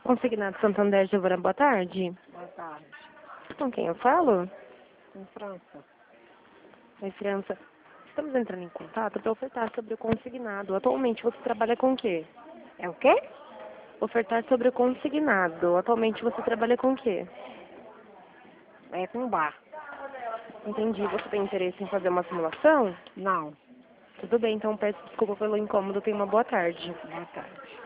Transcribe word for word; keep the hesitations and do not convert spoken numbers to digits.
Consignado Santander, Giovana, boa tarde. Boa tarde. Com quem eu falo? Em França. Oi, França. Estamos entrando em contato para ofertar sobre o consignado. Atualmente você trabalha com o quê? É o quê? Ofertar sobre o consignado. Atualmente você trabalha com o quê? É com bar. Entendi. Você tem interesse em fazer uma simulação? Não. Tudo bem, então peço desculpa pelo incômodo. Tenha uma boa tarde. Boa tarde.